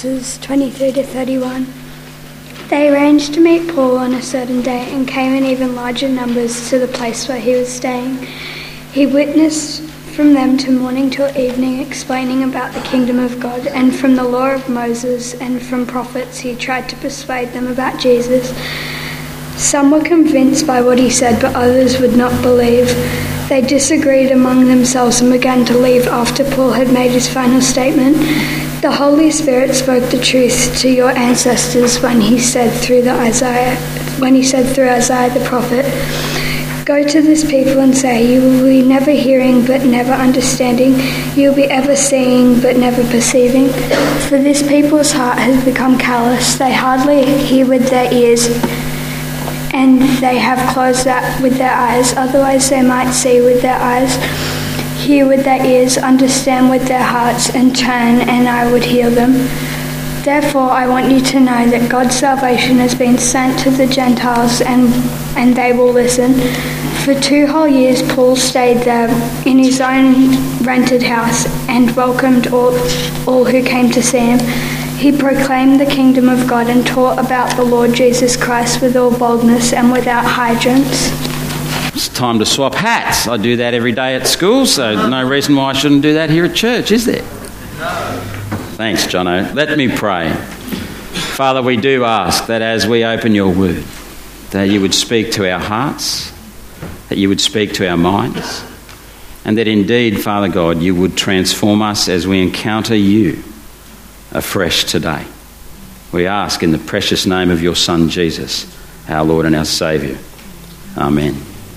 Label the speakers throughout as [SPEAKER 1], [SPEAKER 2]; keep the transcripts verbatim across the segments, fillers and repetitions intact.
[SPEAKER 1] verses twenty-three to thirty-one. They arranged to meet Paul on a certain day and came in even larger numbers to the place where he was staying. He witnessed from them to morning till evening, explaining about the kingdom of God, and from the law of Moses and from prophets he tried to persuade them about Jesus. Some were convinced by what he said, but others would not believe. They disagreed among themselves and began to leave after Paul had made his final statement. The Holy Spirit spoke the truth to your ancestors when he said through the Isaiah, when he said through Isaiah the prophet, "Go to this people and say, you will be never hearing but never understanding. You will be ever seeing but never perceiving. For this people's heart has become callous. They hardly hear with their ears, and they have closed that with their eyes. Otherwise they might see with their eyes, hear with their ears, understand with their hearts, and turn, and I would heal them. Therefore I want you to know that God's salvation has been sent to the Gentiles, and, and they will listen." For two whole years Paul stayed there in his own rented house and welcomed all, all who came to see him. He proclaimed the kingdom of God and taught about the Lord Jesus Christ with all boldness and without hindrance.
[SPEAKER 2] It's time to swap hats. I do that every day at school, so no reason why I shouldn't do that here at church, is there? Thanks, Jono. Let me pray. Father, we do ask that as we open your word, that you would speak to our hearts, that you would speak to our minds, and that indeed, Father God, you would transform us as we encounter you afresh today. We ask in the precious name of your Son, Jesus, our Lord and our Saviour. Amen.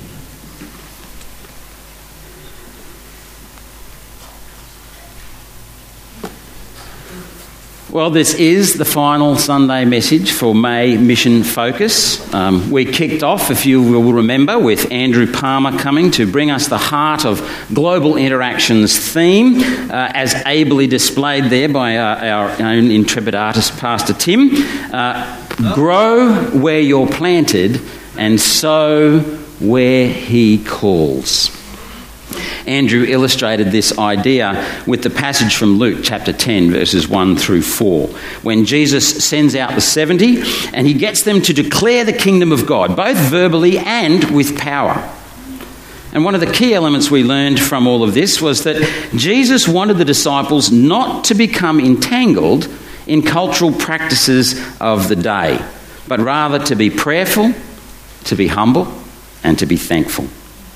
[SPEAKER 2] Well, this is the final Sunday message for May Mission Focus. Um, we kicked off, if you will remember, with Andrew Palmer coming to bring us the Heart of Global Interactions theme, uh, as ably displayed there by uh, our own intrepid artist, Pastor Tim. Uh, grow where you're planted and sow where he calls. Andrew illustrated this idea with the passage from Luke chapter ten, verses one through four, when Jesus sends out the seventy and he gets them to declare the kingdom of God, both verbally and with power. And one of the key elements we learned from all of this was that Jesus wanted the disciples not to become entangled in cultural practices of the day, but rather to be prayerful, to be humble, and to be thankful.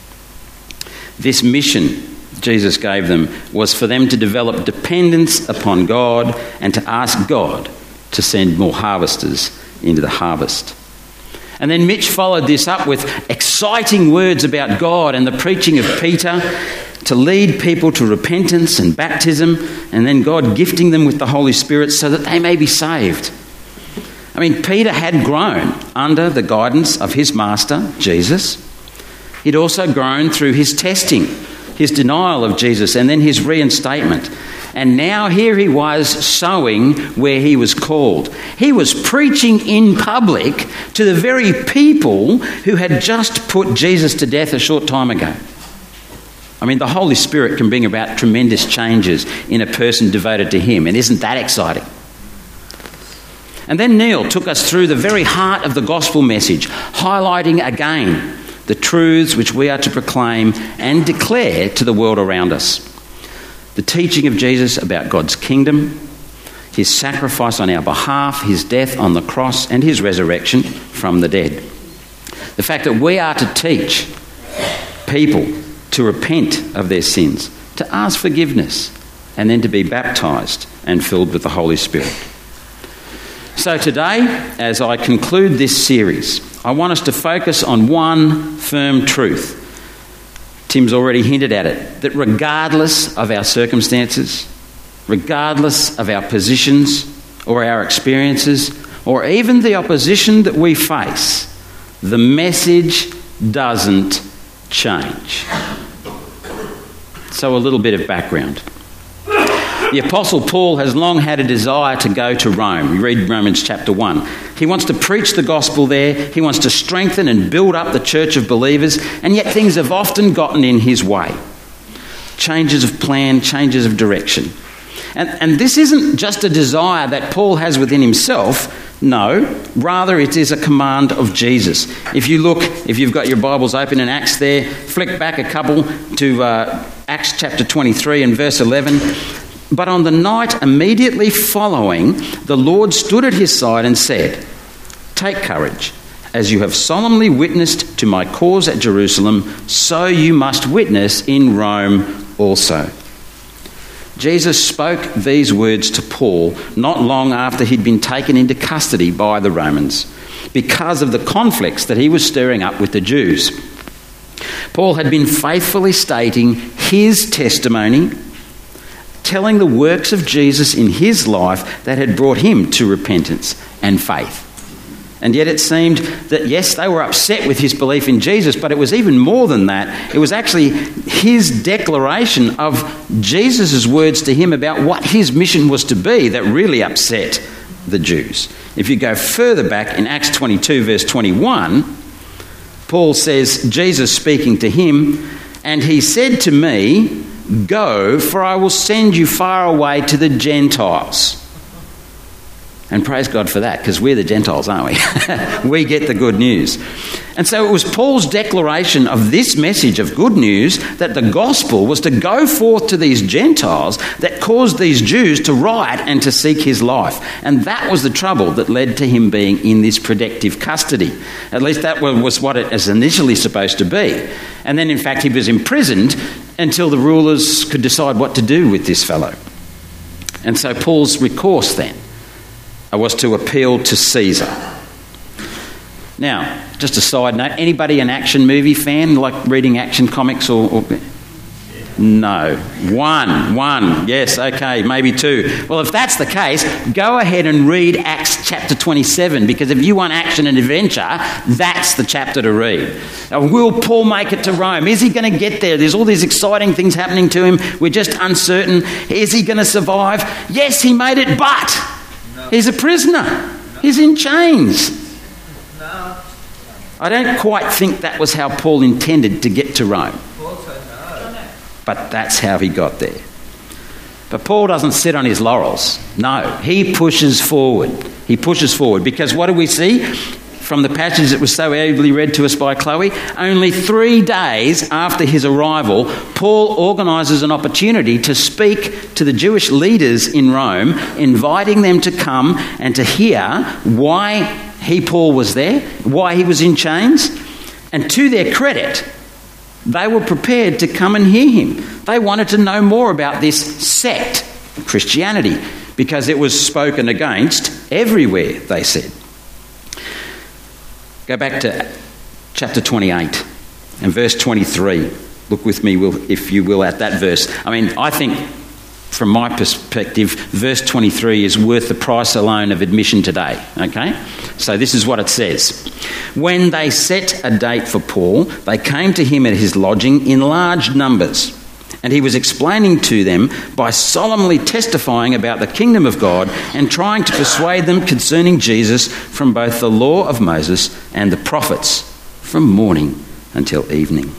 [SPEAKER 2] This mission Jesus gave them was for them to develop dependence upon God and to ask God to send more harvesters into the harvest. And then Mitch followed this up with exciting words about God and the preaching of Peter to lead people to repentance and baptism, and then God gifting them with the Holy Spirit so that they may be saved. I mean, Peter had grown under the guidance of his master, Jesus. He'd also grown through his testing, his denial of Jesus, and then his reinstatement. And now here he was sowing where he was called. He was preaching in public to the very people who had just put Jesus to death a short time ago. I mean, the Holy Spirit can bring about tremendous changes in a person devoted to him, and isn't that exciting? And then Neil took us through the very heart of the gospel message, highlighting again the truths which we are to proclaim and declare to the world around us. The teaching of Jesus about God's kingdom, his sacrifice on our behalf, his death on the cross, and his resurrection from the dead. The fact that we are to teach people to repent of their sins, to ask forgiveness, and then to be baptised and filled with the Holy Spirit. So today, as I conclude this series, I want us to focus on one firm truth. Tim's already hinted at it, that regardless of our circumstances, regardless of our positions or our experiences, or even the opposition that we face, the message doesn't change. So a little bit of background. The Apostle Paul has long had a desire to go to Rome. You read Romans chapter one. He wants to preach the gospel there. He wants to strengthen and build up the church of believers, and yet things have often gotten in his way. Changes of plan, changes of direction. And, and this isn't just a desire that Paul has within himself. No, rather it is a command of Jesus. If you look, if you've got your Bibles open in Acts there, flick back a couple to uh, Acts chapter twenty-three and verse eleven. But on the night immediately following, the Lord stood at his side and said, "Take courage. As you have solemnly witnessed to my cause at Jerusalem, so you must witness in Rome also." Jesus spoke these words to Paul not long after he'd been taken into custody by the Romans because of the conflicts that he was stirring up with the Jews. Paul had been faithfully stating his testimony, telling the works of Jesus in his life that had brought him to repentance and faith. And yet it seemed that, yes, they were upset with his belief in Jesus, but it was even more than that. It was actually his declaration of Jesus' words to him about what his mission was to be that really upset the Jews. If you go further back in Acts twenty-two, verse twenty-one, Paul says, Jesus speaking to him, "And he said to me, 'Go, for I will send you far away to the Gentiles.'" And praise God for that, because we're the Gentiles, aren't we? We get the good news. And so it was Paul's declaration of this message of good news that the gospel was to go forth to these Gentiles that caused these Jews to riot and to seek his life. And that was the trouble that led to him being in this protective custody. At least that was what it was initially supposed to be. And then, in fact, he was imprisoned until the rulers could decide what to do with this fellow. And so Paul's recourse then was to appeal to Caesar. Now, just a side note, anybody an action movie fan, like reading action comics or... or no. One. One. Yes, okay, maybe two. Well, if that's the case, go ahead and read Acts chapter twenty-seven, because if you want action and adventure, that's the chapter to read. Now, will Paul make it to Rome? Is he going to get there? There's all these exciting things happening to him. We're just uncertain. Is he going to survive? Yes, he made it, but... he's a prisoner. He's in chains. I don't quite think that was how Paul intended to get to Rome. But that's how he got there. But Paul doesn't sit on his laurels. No, he pushes forward. He pushes forward because what do we see from the passage that was so ably read to us by Chloe? Only three days after his arrival, Paul organises an opportunity to speak to the Jewish leaders in Rome, inviting them to come and to hear why he, Paul, was there, why he was in chains. And to their credit, they were prepared to come and hear him. They wanted to know more about this sect, Christianity, because it was spoken against everywhere, they said. Go back to chapter twenty-eight and verse twenty-three. Look with me, if you will, at that verse. I mean, I think, from my perspective, verse twenty-three is worth the price alone of admission today, okay? So this is what it says. "When they set a date for Paul, they came to him at his lodging in large numbers, and he was explaining to them by solemnly testifying about the kingdom of God and trying to persuade them concerning Jesus from both the law of Moses and the prophets, from morning until evening."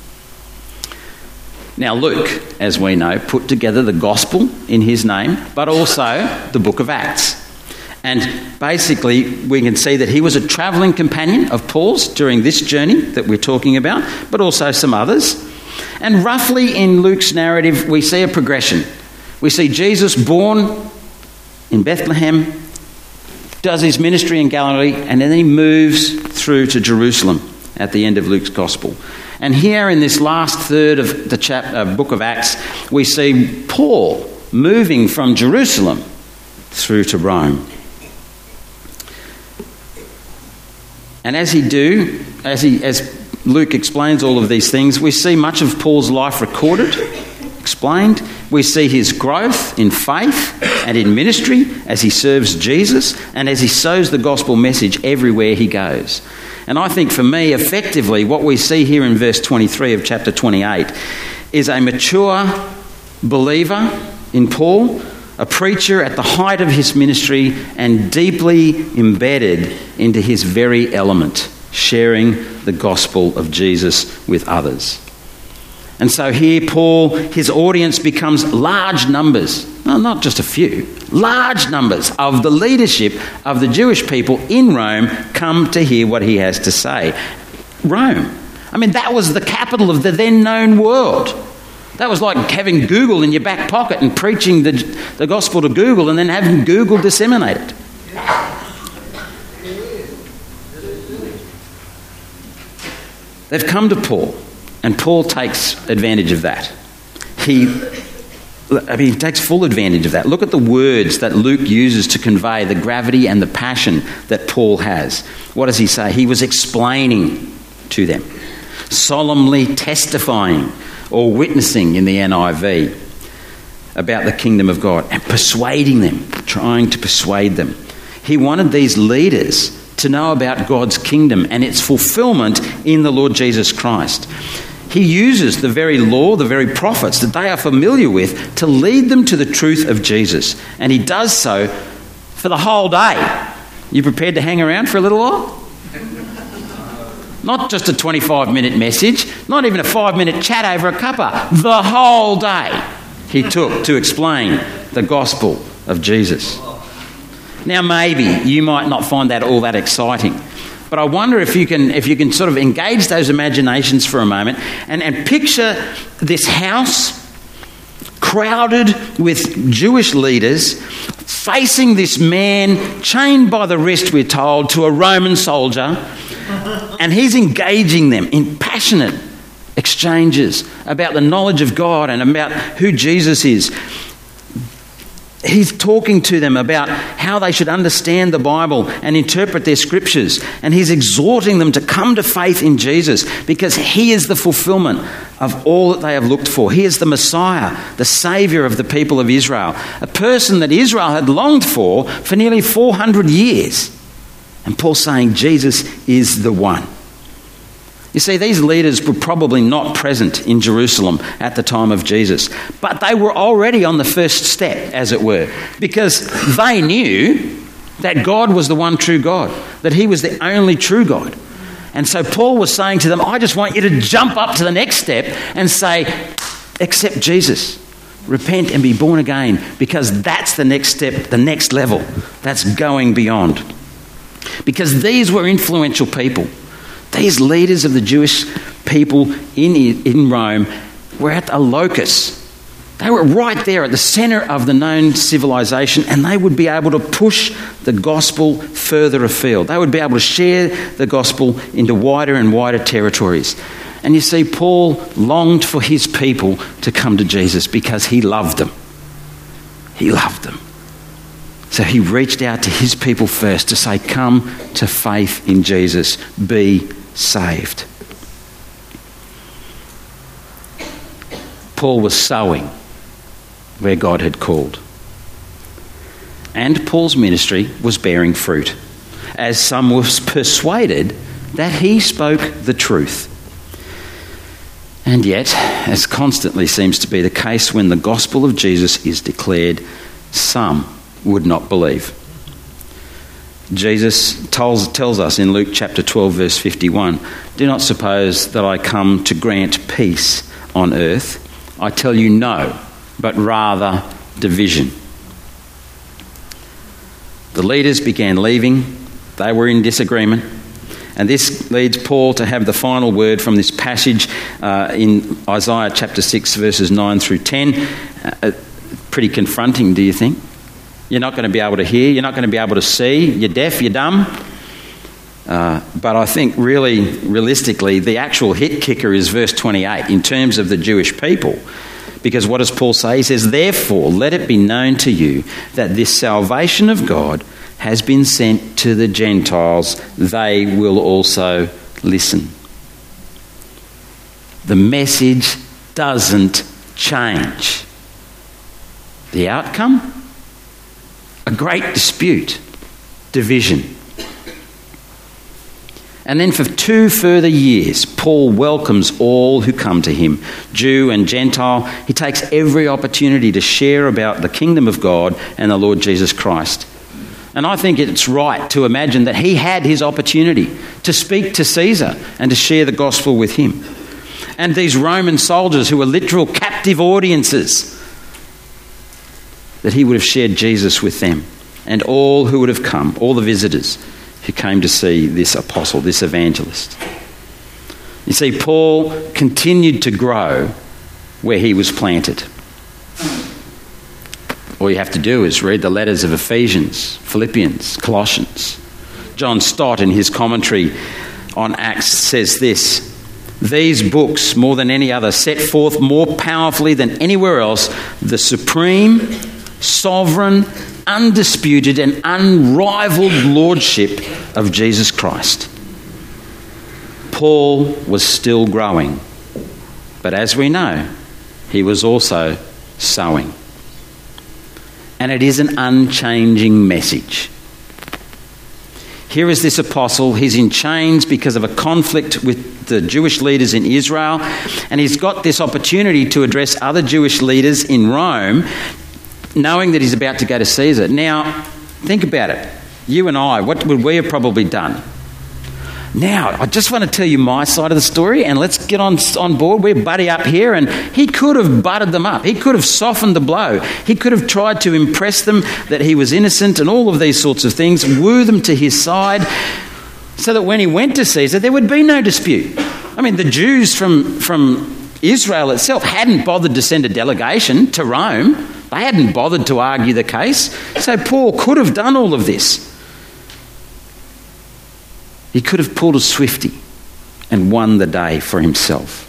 [SPEAKER 2] Now Luke, as we know, put together the gospel in his name, but also the book of Acts. And basically we can see that he was a travelling companion of Paul's during this journey that we're talking about, but also some others. And roughly in Luke's narrative, we see a progression. We see Jesus born in Bethlehem, does his ministry in Galilee, and then he moves through to Jerusalem at the end of Luke's gospel. And here in this last third of the chap, uh, book of Acts, we see Paul moving from Jerusalem through to Rome. And as he do, as he as Luke explains all of these things, we see much of Paul's life recorded, explained. We see his growth in faith and in ministry as he serves Jesus and as he sows the gospel message everywhere he goes. And I think for me, effectively, what we see here in verse twenty-three of chapter twenty-eight is a mature believer in Paul, a preacher at the height of his ministry and deeply embedded into his very element, sharing the gospel of Jesus with others. And so here Paul, his audience becomes large numbers. well, not just a few, large numbers of the leadership of the Jewish people in Rome come to hear what he has to say. Rome. I mean, that was the capital of the then known world. That was like having Google in your back pocket and preaching the, the gospel to Google and then having Google disseminate it. They've come to Paul, and Paul takes advantage of that. He, I mean, he takes full advantage of that. Look at the words that Luke uses to convey the gravity and the passion that Paul has. What does he say? He was explaining to them, solemnly testifying or witnessing in the N I V about the kingdom of God and persuading them, trying to persuade them. He wanted these leaders to know about God's kingdom and its fulfillment in the Lord Jesus Christ. He uses the very law, the very prophets that they are familiar with to lead them to the truth of Jesus. And he does so for the whole day. You prepared to hang around for a little while? Not just a twenty-five minute message, not even a five minute chat over a cuppa. The whole day he took to explain the gospel of Jesus. Now maybe you might not find that all that exciting, but I wonder if you can if you can sort of engage those imaginations for a moment and, and picture this house crowded with Jewish leaders facing this man chained by the wrist, we're told, to a Roman soldier, and he's engaging them in passionate exchanges about the knowledge of God and about who Jesus is. He's talking to them about how they should understand the Bible and interpret their scriptures. And he's exhorting them to come to faith in Jesus because he is the fulfillment of all that they have looked for. He is the Messiah, the Saviour of the people of Israel, a person that Israel had longed for for nearly four hundred years. And Paul's saying Jesus is the one. You see, these leaders were probably not present in Jerusalem at the time of Jesus, but they were already on the first step, as it were, because they knew that God was the one true God, that he was the only true God. And so Paul was saying to them, I just want you to jump up to the next step and say, accept Jesus, repent and be born again, because that's the next step, the next level. That's going beyond. Because these were influential people. These leaders of the Jewish people in, in Rome were at a locus. They were right there at the centre of the known civilization, and they would be able to push the gospel further afield. They would be able to share the gospel into wider and wider territories. And you see, Paul longed for his people to come to Jesus because he loved them. He loved them. So he reached out to his people first to say, come to faith in Jesus, be saved. Paul was sowing where God had called. And Paul's ministry was bearing fruit, as some were persuaded that he spoke the truth. And yet, as constantly seems to be the case when the gospel of Jesus is declared, some would not believe. Jesus tells, tells us in Luke chapter twelve verse fifty-one, do not suppose that I come to grant peace on earth. I tell you no, but rather division. The leaders began leaving. They were in disagreement. And this leads Paul to have the final word from this passage uh, in Isaiah chapter six verses nine through ten. Uh, pretty confronting, do you think? You're not going to be able to hear. You're not going to be able to see. You're deaf. You're dumb. Uh, but I think really, realistically, the actual hit kicker is verse twenty-eight in terms of the Jewish people. Because what does Paul say? He says, therefore, let it be known to you that this salvation of God has been sent to the Gentiles. They will also listen. The message doesn't change. The outcome? A great dispute, division. And then for two further years, Paul welcomes all who come to him, Jew and Gentile. He takes every opportunity to share about the kingdom of God and the Lord Jesus Christ. And I think it's right to imagine that he had his opportunity to speak to Caesar and to share the gospel with him. And these Roman soldiers who were literal captive audiences, that he would have shared Jesus with them and all who would have come, all the visitors who came to see this apostle, this evangelist. You see, Paul continued to grow where he was planted. All you have to do is read the letters of Ephesians, Philippians, Colossians. John Stott, in his commentary on Acts, says this: these books, more than any other, set forth more powerfully than anywhere else the supreme, sovereign, undisputed and unrivaled lordship of Jesus Christ. Paul was still growing, but as we know, he was also sowing. And it is an unchanging message. Here is this apostle. He's in chains because of a conflict with the Jewish leaders in Israel, and he's got this opportunity to address other Jewish leaders in Rome, knowing that he's about to go to Caesar. Now, think about it. You and I, what would we have probably done? Now, I just want to tell you my side of the story, and let's get on on board. We're buddy up here, and he could have buttered them up. He could have softened the blow. He could have tried to impress them that he was innocent and all of these sorts of things, woo them to his side, so that when he went to Caesar, there would be no dispute. I mean, the Jews from, from Israel itself hadn't bothered to send a delegation to Rome. They hadn't bothered to argue the case. So Paul could have done all of this. He could have pulled a Swifty and won the day for himself.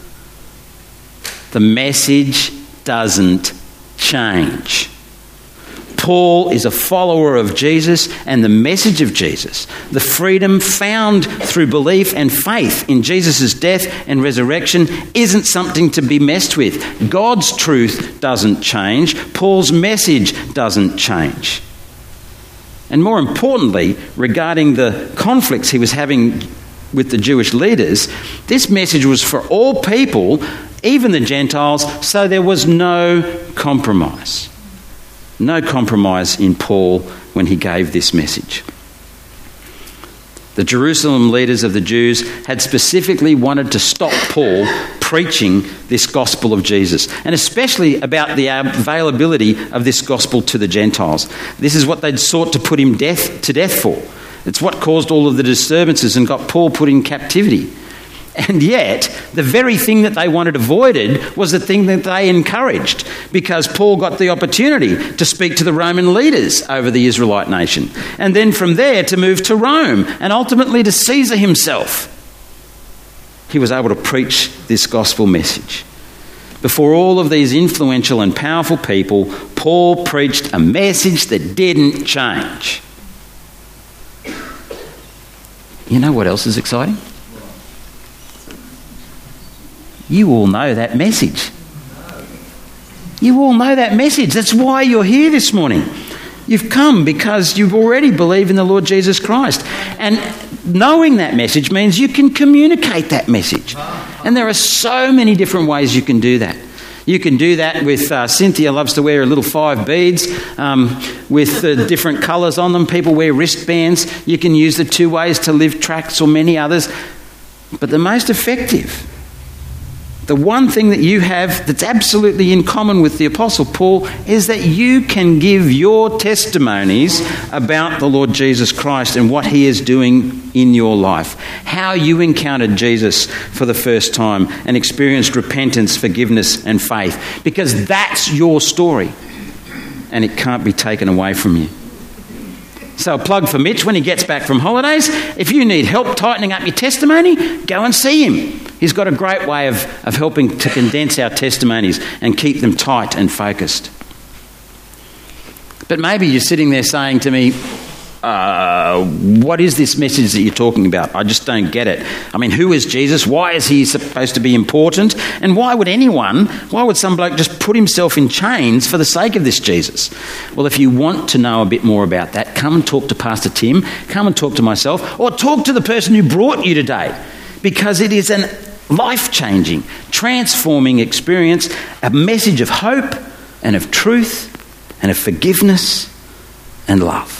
[SPEAKER 2] The message doesn't change. Paul is a follower of Jesus, and the message of Jesus, the freedom found through belief and faith in Jesus' death and resurrection, isn't something to be messed with. God's truth doesn't change. Paul's message doesn't change. And more importantly, regarding the conflicts he was having with the Jewish leaders, this message was for all people, even the Gentiles, so there was no compromise. No compromise in Paul when he gave this message. The Jerusalem leaders of the Jews had specifically wanted to stop Paul preaching this gospel of Jesus, and especially about the availability of this gospel to the Gentiles. This is what they'd sought to put him death to death for. It's what caused all of the disturbances and got Paul put in captivity. And yet, the very thing that they wanted avoided was the thing that they encouraged, because Paul got the opportunity to speak to the Roman leaders over the Israelite nation, and then from there to move to Rome and ultimately to Caesar himself. He was able to preach this gospel message. Before all of these influential and powerful people, Paul preached a message that didn't change. You know what else is exciting? You all know that message. You all know that message. That's why you're here this morning. You've come because you already believe in the Lord Jesus Christ. And knowing that message means you can communicate that message. And there are so many different ways you can do that. You can do that with, uh, Cynthia loves to wear a little five beads um, with uh, different colours on them. People wear wristbands. You can use the two ways to live tracts or many others. But the most effective, the one thing that you have that's absolutely in common with the Apostle Paul is that you can give your testimonies about the Lord Jesus Christ and what he is doing in your life. How you encountered Jesus for the first time and experienced repentance, forgiveness and faith. Because that's your story and it can't be taken away from you. So a plug for Mitch when he gets back from holidays. If you need help tightening up your testimony, go and see him. He's got a great way of, of helping to condense our testimonies and keep them tight and focused. But maybe you're sitting there saying to me, uh, what is this message that you're talking about? I just don't get it. I mean, who is Jesus? Why is he supposed to be important? And why would anyone, why would some bloke just put himself in chains for the sake of this Jesus? Well, if you want to know a bit more about that, come and talk to Pastor Tim, come and talk to myself, or talk to the person who brought you today, because it is an life-changing, transforming experience, a message of hope and of truth and of forgiveness and love.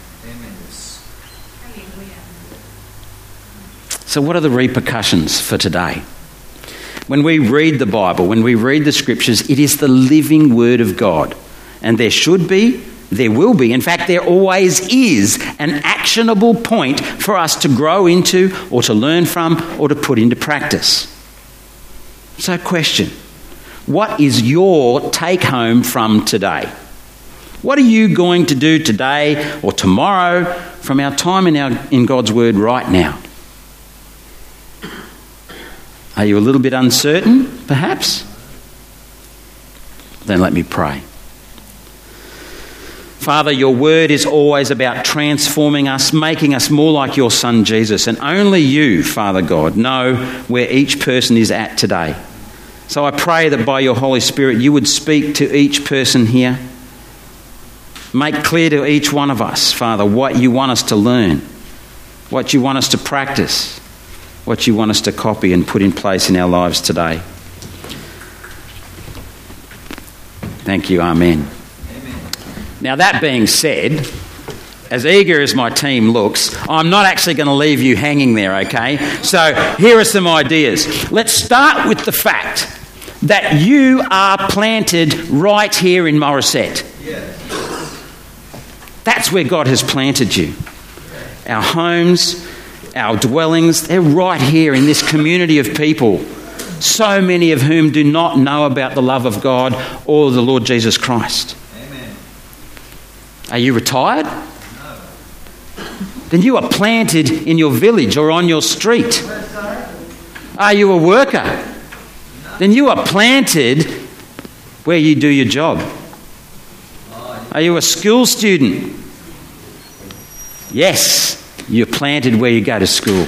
[SPEAKER 2] So what are the repercussions for today? When we read the Bible, when we read the Scriptures, it is the living Word of God. And there should be, there will be, in fact, there always is an actionable point for us to grow into or to learn from or to put into practice. So, question, what is your take home from today? What are you going to do today or tomorrow from our time in, our, in God's Word right now? Are you a little bit uncertain, perhaps? Then let me pray. Father, your word is always about transforming us, making us more like your Son Jesus. And only you, Father God, know where each person is at today. So I pray that by your Holy Spirit you would speak to each person here. Make clear to each one of us, Father, what you want us to learn, what you want us to practice, what you want us to copy and put in place in our lives today. Thank you. Amen. Amen. Now, that being said, as eager as my team looks, I'm not actually going to leave you hanging there, okay? So here are some ideas. Let's start with the fact that you are planted right here in Morisset. Yes. That's where God has planted you. Our homes, our dwellings, they're right here in this community of people, so many of whom do not know about the love of God or the Lord Jesus Christ. Amen. Are you retired? No. Then you are planted in your village or on your street. Are you a worker? No. Then you are planted where you do your job. Are you a school student? Yes, you're planted where you go to school.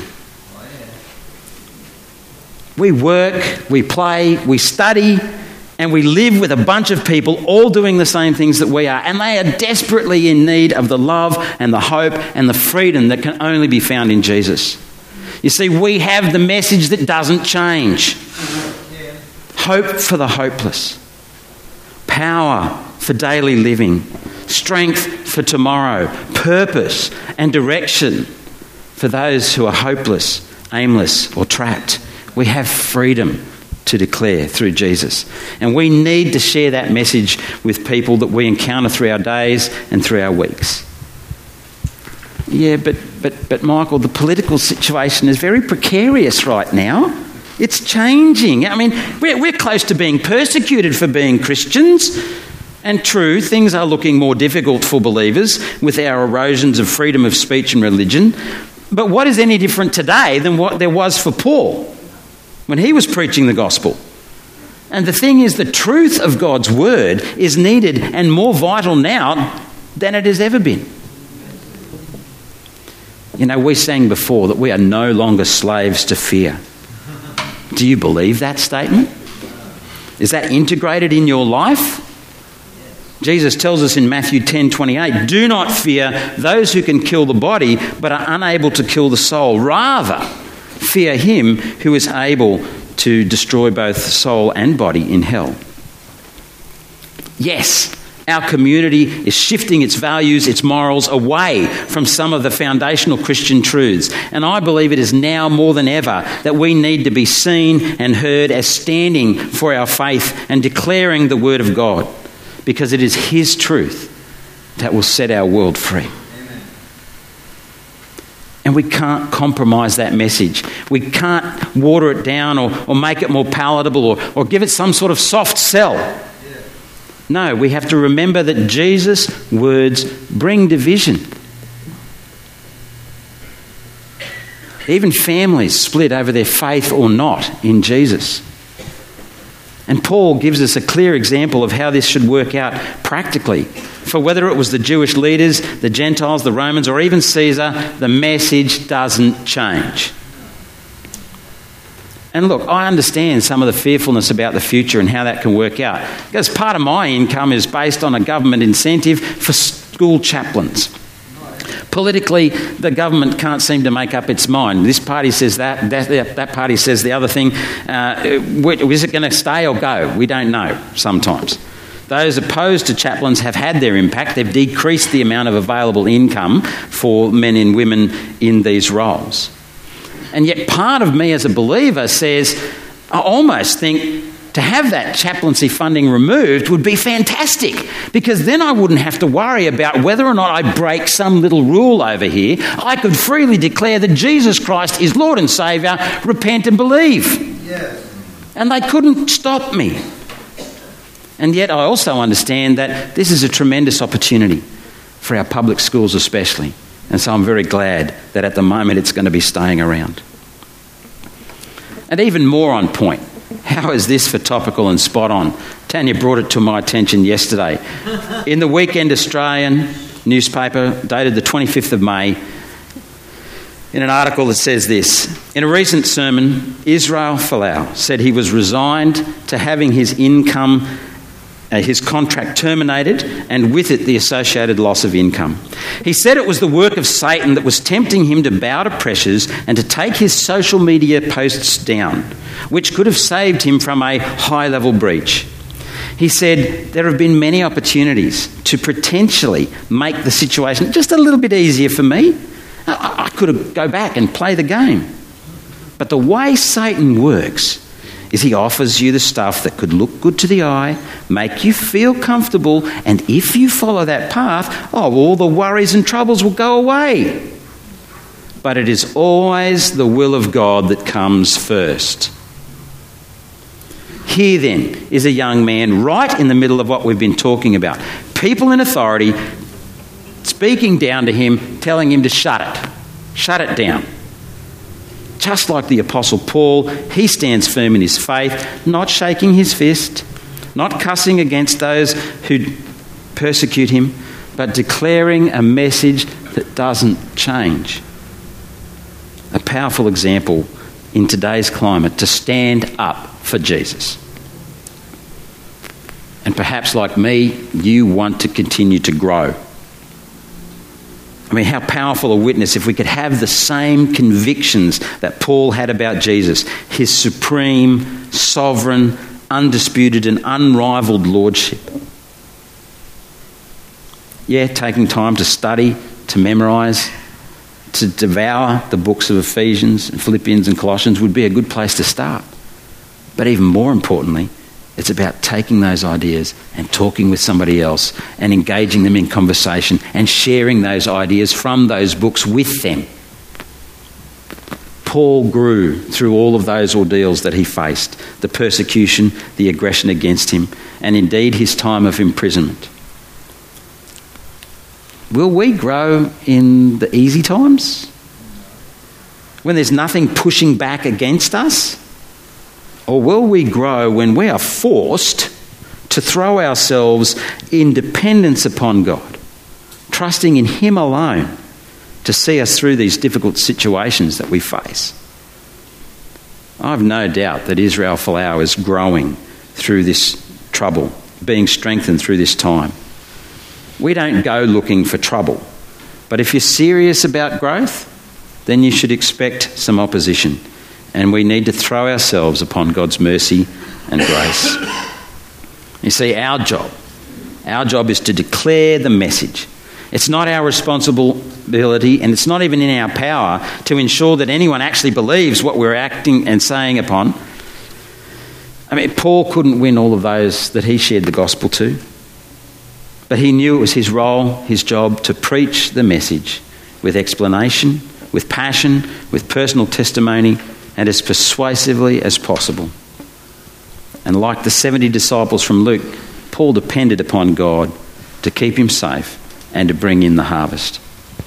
[SPEAKER 2] We work, we play, we study, and we live with a bunch of people all doing the same things that we are. And they are desperately in need of the love and the hope and the freedom that can only be found in Jesus. You see, we have the message that doesn't change. Hope for the hopeless. Power for daily living. Strength for tomorrow. Purpose and direction for those who are hopeless, aimless, or trapped. We have freedom to declare through Jesus. And we need to share that message with people that we encounter through our days and through our weeks. Yeah, but, but, but Michael, the political situation is very precarious right now. It's changing. I mean, we're, we're close to being persecuted for being Christians. And true, things are looking more difficult for believers with our erosions of freedom of speech and religion. But what is any different today than what there was for Paul when he was preaching the gospel? And the thing is, the truth of God's word is needed and more vital now than it has ever been. You know, we sang before that we are no longer slaves to fear. Do you believe that statement? Is that integrated in your life? Jesus tells us in Matthew ten twenty-eight, do not fear those who can kill the body but are unable to kill the soul. Rather, fear him who is able to destroy both soul and body in hell. Yes, our community is shifting its values, its morals away from some of the foundational Christian truths. And I believe it is now more than ever that we need to be seen and heard as standing for our faith and declaring the word of God. Because it is his truth that will set our world free. Amen. And we can't compromise that message. We can't water it down or, or make it more palatable or, or give it some sort of soft sell. Yeah. No, we have to remember that Jesus' words bring division. Even families split over their faith or not in Jesus. And Paul gives us a clear example of how this should work out practically. For whether it was the Jewish leaders, the Gentiles, the Romans, or even Caesar, the message doesn't change. And look, I understand some of the fearfulness about the future and how that can work out. Because part of my income is based on a government incentive for school chaplains. Politically, the government can't seem to make up its mind. This party says that, that, that party says the other thing. Uh, is it going to stay or go? We don't know sometimes. Those opposed to chaplains have had their impact. They've decreased the amount of available income for men and women in these roles. And yet part of me as a believer says, I almost think To have that chaplaincy funding removed would be fantastic, because then I wouldn't have to worry about whether or not I break some little rule over here. I could freely declare that Jesus Christ is Lord and Saviour, repent and believe. Yes. And they couldn't stop me. And yet I also understand that this is a tremendous opportunity for our public schools especially. And so I'm very glad that at the moment it's going to be staying around. And even more on point, how is this for topical and spot on? Tanya brought it to my attention yesterday. In the Weekend Australian newspaper, dated the twenty-fifth of May, in an article that says this: in a recent sermon, Israel Folau said he was resigned to having his income, uh, his contract terminated, and with it the associated loss of income. He said it was the work of Satan that was tempting him to bow to pressures and to take his social media posts down, which could have saved him from a high-level breach. He said there have been many opportunities to potentially make the situation just a little bit easier for me. I could have go back and play the game. But the way Satan works is he offers you the stuff that could look good to the eye, make you feel comfortable, and if you follow that path, oh, all the worries and troubles will go away. But it is always the will of God that comes first. Here then is a young man right in the middle of what we've been talking about. People in authority speaking down to him, telling him to shut it. Shut it down. Just like the Apostle Paul, he stands firm in his faith, not shaking his fist, not cussing against those who persecute him, but declaring a message that doesn't change. A powerful example in today's climate to stand up for Jesus. And perhaps like me, you want to continue to grow. I mean, how powerful a witness if we could have the same convictions that Paul had about Jesus, his supreme, sovereign, undisputed and unrivaled lordship. Yeah, taking time to study, to memorise, to devour the books of Ephesians and Philippians and Colossians would be a good place to start. But even more importantly, it's about taking those ideas and talking with somebody else and engaging them in conversation and sharing those ideas from those books with them. Paul grew through all of those ordeals that he faced, the persecution, the aggression against him, and indeed his time of imprisonment. Will we grow in the easy times? When there's nothing pushing back against us? Or will we grow when we are forced to throw ourselves in dependence upon God, trusting in Him alone to see us through these difficult situations that we face? I've no doubt that Israel Folau is growing through this trouble, being strengthened through this time. We don't go looking for trouble, but if you're serious about growth, then you should expect some opposition. And we need to throw ourselves upon God's mercy and grace. You see, our job, our job is to declare the message. It's not our responsibility, and it's not even in our power to ensure that anyone actually believes what we're acting and saying upon. I mean, Paul couldn't win all of those that he shared the gospel to. But he knew it was his role, his job, to preach the message with explanation, with passion, with personal testimony, and as persuasively as possible. And like the seventy disciples from Luke, Paul depended upon God to keep him safe and to bring in the harvest.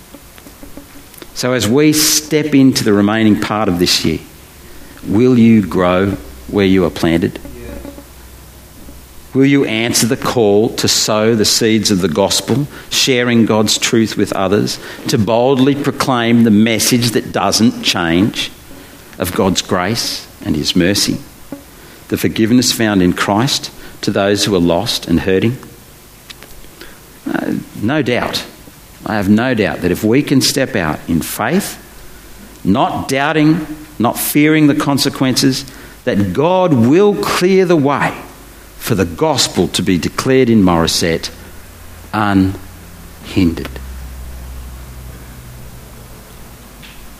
[SPEAKER 2] So as we step into the remaining part of this year, will you grow where you are planted? Will you answer the call to sow the seeds of the gospel, sharing God's truth with others, to boldly proclaim the message that doesn't change, of God's grace and His mercy, the forgiveness found in Christ to those who are lost and hurting? Uh, no doubt, I have no doubt that if we can step out in faith, not doubting, not fearing the consequences, that God will clear the way for the gospel to be declared in Morisset unhindered.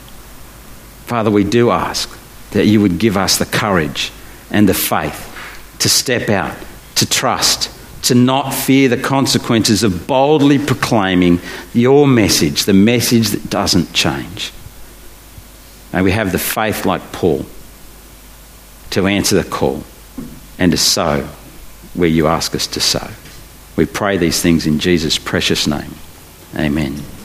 [SPEAKER 2] Father, we do ask that you would give us the courage and the faith to step out, to trust, to not fear the consequences of boldly proclaiming your message, the message that doesn't change. May we have the faith like Paul to answer the call and to sow where you ask us to sow. We pray these things in Jesus' precious name. Amen.